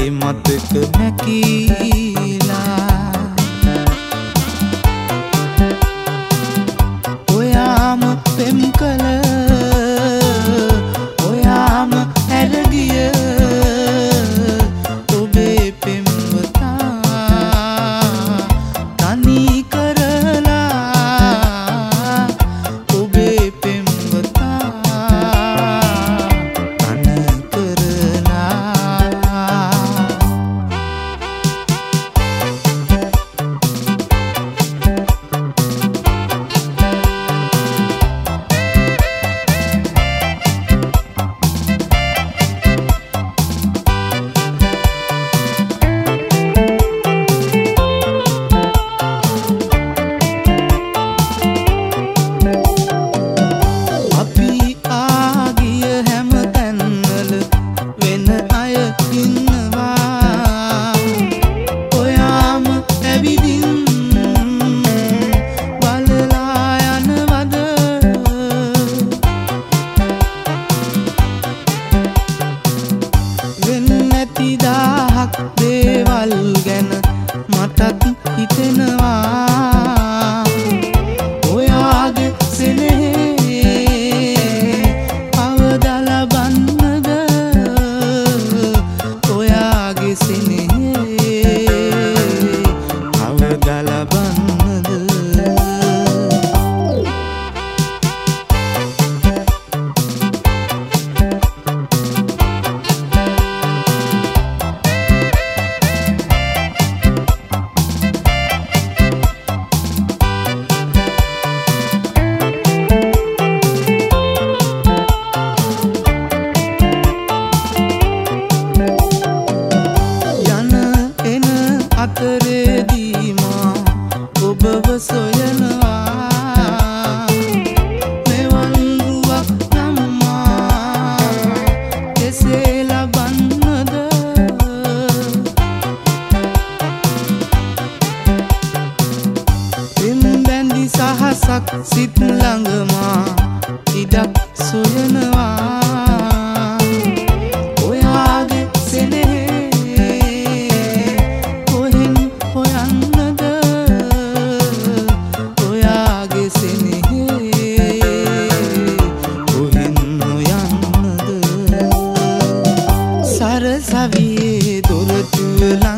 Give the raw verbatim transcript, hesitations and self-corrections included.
මතක මැකිලා ඔයාම පෙම් කළ ඔයාම ඇරගිය ඔබේ පෙම්වතා තනි කරලා ඔබේ පෙම්වතා තන තිදාහක් දේවල් ගැන මටත් හිතෙනවා ඔයාගේ සෙනෙහේ අවදා ලබන්නද ඔයාගේ සෙනෙහේ අවදා ලබන්නද අතරේදී මා ඔබව සොයනවා මෙවන් රුවක් නම්මා කෙසේ ලබන්නද පෙම් බැඳි සහසක් සිත් ළඟ මා ඉඩක් සොයනවා ඔයාගේ සෙනෙහේ සවියේ දොරටුව